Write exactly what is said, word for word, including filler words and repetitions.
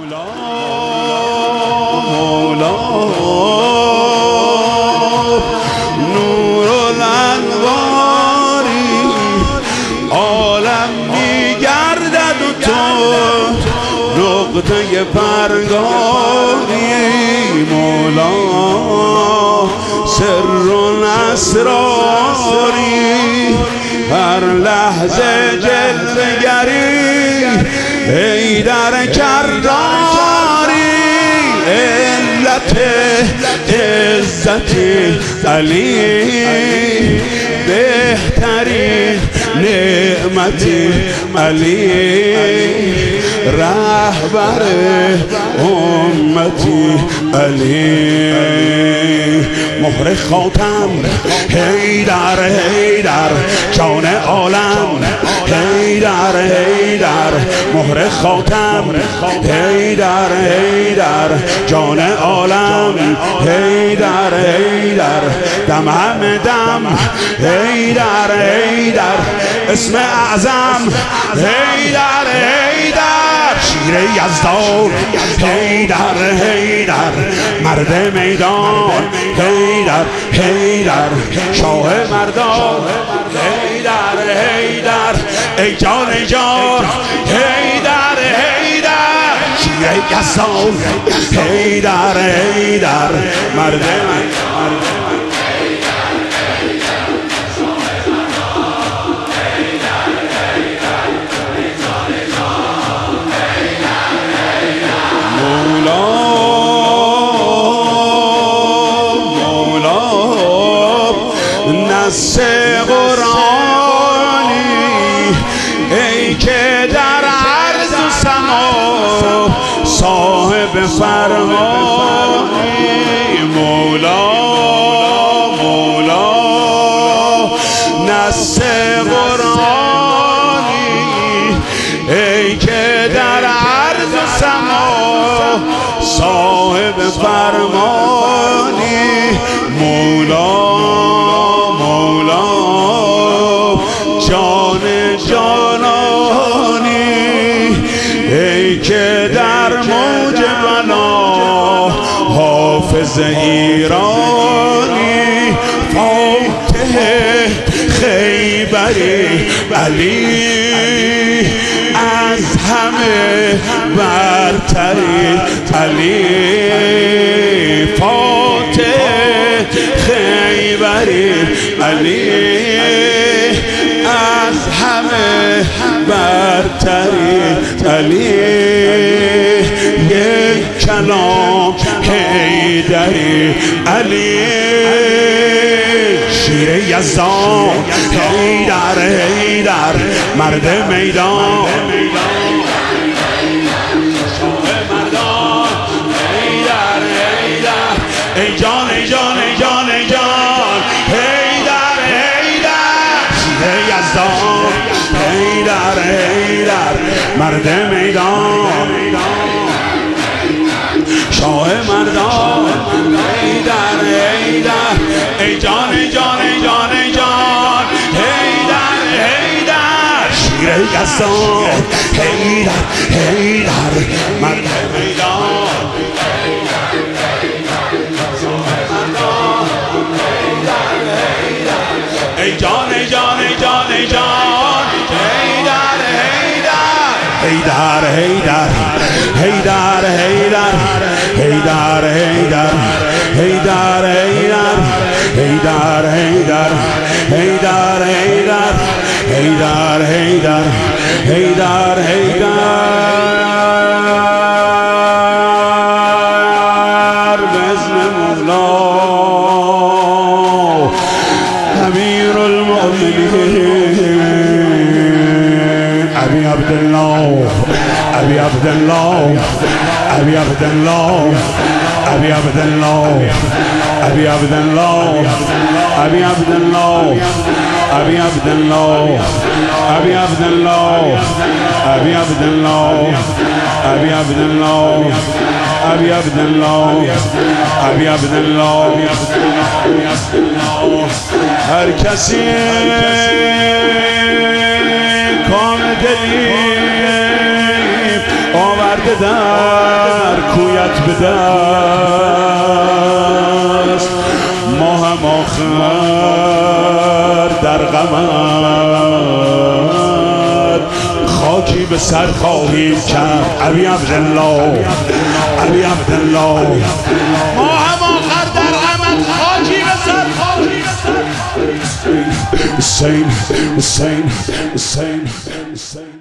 مولا مولا نور الانواری عالم میگردد و تو نقطه پرگاری مولا سر و اسراری هر لحظه جلوه‌گری حیدر کراری علت عزت علی بهترین نعمت علی رهبر امتی علی مهر خاتم حیدر حیدر جان عالم حیدر حیدر مهر خاتم حیدر حیدر جان عالم حیدر حیدر دم همه دم حیدر حیدر اسم اعظم حیدر حیدر شیر یزدان حیدر حیدر مرد میدان حیدر حیدر شاه مردان حیدر حیدر ای جان ای جان حیدر حیدر شیر یزدان حیدر حیدر مرد میدان نص قرآنی ای که در عرض و سما صاحب فرمانی مولا مولا نص قرآنی ای که در عرض و سما صاحب فرمانی مولا جان جانانی ای که در موج بلا حافظ ایرانی فاتح خیبری علی از همه برتری علی فاتح خیبری علی از همه برتری علی یک کلام حیدری علی شیر یزدان حیدر حیدر مرد میدان حیدر حیدر ای جان ای جان ای جان ای جان حیدر حیدر شیر یزدان حیدر حیدر مرد میدان شاه مردان حیدر حیدر ای جان ای جان ای جان ای جان حیدر حیدر شیر یزدان حیدر حیدر مرد میدان ای جان ای جان ای جان ای جان حیدر حیدر حیدر حیدر حیدر حیدر حیدر حیدر حیدر حیدر حیدر حیدر حیدر حیدر حیدر حیدر حیدر بزم مولا امیر المؤمنین ابی عبدالله ابی عبدالله ابی عبدالله ابی عبدالله ابی عبدالله ابی عبدالله ابی عبدالله ابی عبدالله ابی عبدالله ابی عبدالله ابی عبدالله ابی عبدالله هر کسی کام دلی آورده در کویت به دست، ما هم آخر در غمت خاکی به سر خواهیم کرد. علی عبدالله، علی عبدالله، ما هم آخر در غمت خاکی به سر خواهیم کرد. حسین، حسین، حسین، حسین.